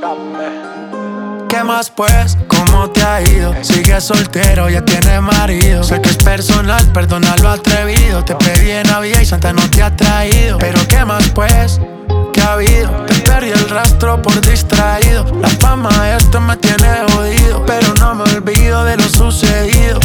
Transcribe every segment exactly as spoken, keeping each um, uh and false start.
¿Qué más pues? ¿Cómo te ha ido? Sigues soltero, ya tienes marido. Sé que es personal, perdona lo atrevido. Te pedí en Navidad y Santa no te ha traído. Pero ¿qué más pues? ¿Qué ha habido? Te perdí el rastro por distraído. La fama de esto me tiene jodido, pero no me olvido de lo sucedido.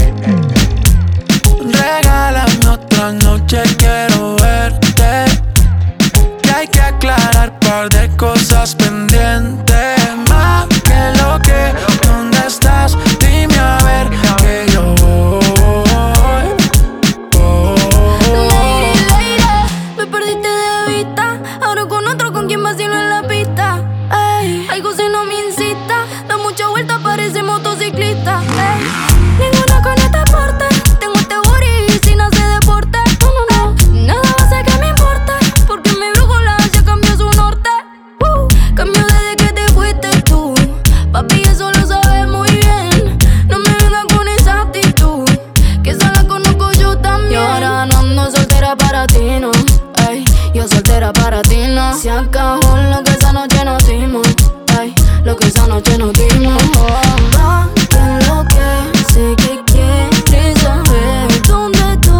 Regálame otra noche, quiero verte. Que hay que aclarar par de cosas pendientes. Más que lo que, ¿dónde estás? Dime a ver que yo voy, voy. Lady, lady, me perdiste de vista. Ahora con otro, ¿con quien vacilo en la pista? Ey, algo si no me incita. Da mucha vuelta, parece motociclista. Ey, ninguna con este porte. Tengo este booty sin hacer deporte. No, no, no, nada va a hacer que me importe. Porque mi brújula ya cambió su norte. uh, Cambió desde que te fuiste tú. Papi, eso lo sabes muy bien. No me vengas con esa actitud, que esa la conozco yo también. Y ahora no ando soltera para ti, no. Ey, yo soltera para ti, no. Se acabó lo que esa noche nos dimos. Ey, lo que esa noche nos dimos. Va, que lo que sé que quieres saber dónde estoy.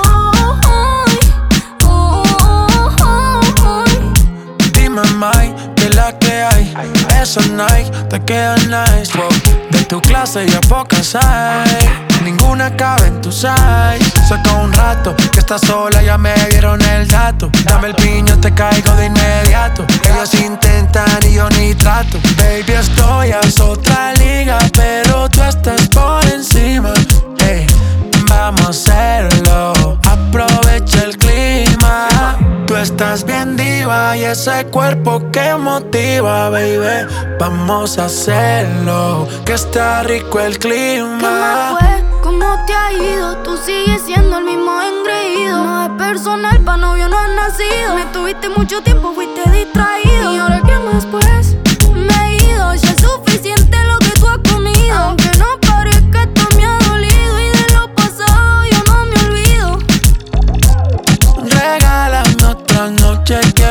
Oh, oh, oh, oh. Dime, Mike, que la que hay. Esos Nike te quedan nice, wow. De tu clase ya pocas hay. Ninguna cabe en tu size. Saca un rato que estás sola, ya me dieron el dato. Dame el piño, te caigo de inmediato. Ellos intentan y yo ni trato. Baby, estoy a otra liga, pero tú estás por encima. Hey, vamos a hacerlo, aprovecha el clima. Tú estás bien diva y ese cuerpo que motiva, baby. Vamos a hacerlo, que está rico el clima. ¿Qué más fue? ¿Cómo te ha ido? Tú sigues siendo el mismo engreído. No es personal, pa' novio no has nacido. Me tuviste mucho tiempo, fuiste distraído. ¿Y ahora qué más pues? Me he ido, ya es suficiente lo que tú has comido. Aunque no parezca, esto me ha dolido. Y de lo pasado yo no me olvido. Regálame otra noche que